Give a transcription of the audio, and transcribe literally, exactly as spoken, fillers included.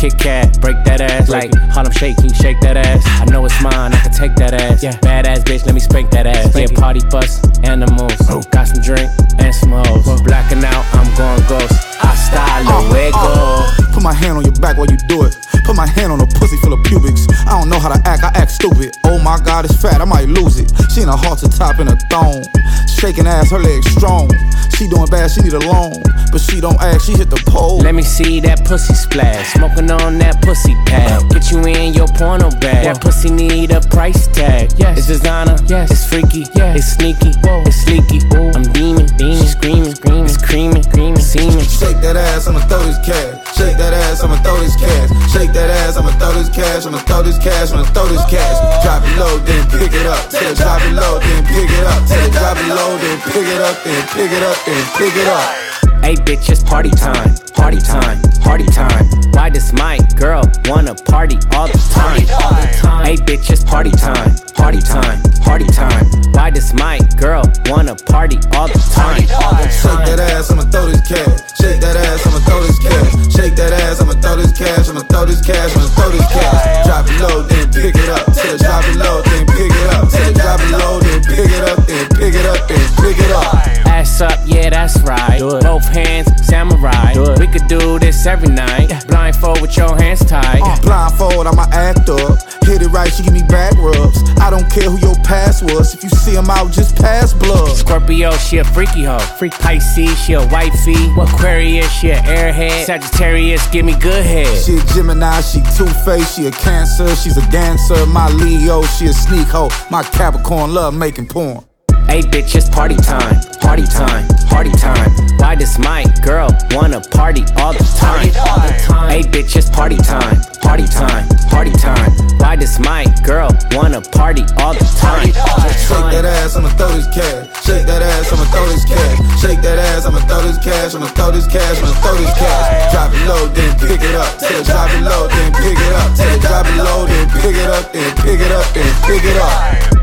Kit Kat, break that ass. Like Harlem Shake, can you shake that ass? I know it's mine, I can take that ass. Yeah, badass bitch, let me spank that ass. Yeah, party bus, animals. Got some drink and some hoes. Blacking out, I'm going ghost. I style uh, luego. Uh, put my hand on your back while you do it. Put my hand on a pussy full of pubics. I don't know how to act, I act stupid. Oh my God, it's fat, I might lose it. She in a halter top and a thong. Shaking ass, her legs strong. She doing bad, she need a loan. But she don't ask, she hit the pole. Let me see that pussy splash. Smoking on that pussy pad. Get you in your porno bag. That pussy need a price tag. Yes, it's designer. Yes, it's freaky. Yes, it's sneaky. Whoa, it's sleeky. Ooh, I'm beaming, beaming, screaming, screaming, it's creaming, creaming, seeming. Shake that ass, I'ma throw this cash. Shake that ass, I'ma throw this cash. Shake that ass, I'ma throw this cash. I'ma throw this cash, I'ma throw this cash. Drop it low, then pick it up. Till it drop it low, then pick it up. Till it drop it low, then pick it up, then pick it up, then pick it up. Hey bitch, it's party time, party time, party time. Why does my girl wanna party all the time? Hey bitch, it's party time, party time, party time. Why does my girl wanna party all the time? Shake that ass, I'ma throw this cash. Shake that ass, I'ma throw this cash. Shake that ass, I'ma throw this cash. I'ma throw this cash, I'ma throw this cash. Drop it low, then pick it up. Till it drop it low, then pick it up. Till it drop it low, then pick it up, then pick it up, then pick it up. Ass up, yeah, that's right. Both hands, samurai. We could do this every night. Blindfold with your hands tied. Uh, blindfold, I'ma act up. Hit it right, she give me back rubs. I don't care who your past was. If you see him out, just pass blood. Scorpio, she a freaky hoe. Freak Pisces, she a wifey. Aquarius, she a airhead. Sagittarius, give me good head. She a Gemini, she two-faced. She a Cancer, she's a dancer. My Leo, she a sneak hoe. My Capricorn love making porn. Hey bitch, it's party time, party time, party time. Why does my girl wanna party all the time? Hey bitch, it's party time, party time, party time. Why does my girl wanna party all the time? Shake that ass, I'ma throw this cash. Shake that ass, I'ma throw this cash. Shake that ass, I'ma throw this cash. I'ma throw this cash, I'ma throw this cash. Drop it low, then pick it up. Till it drop it low, then pick it up. Till it drop it low, then pick it up, then pick it up, then pick it up.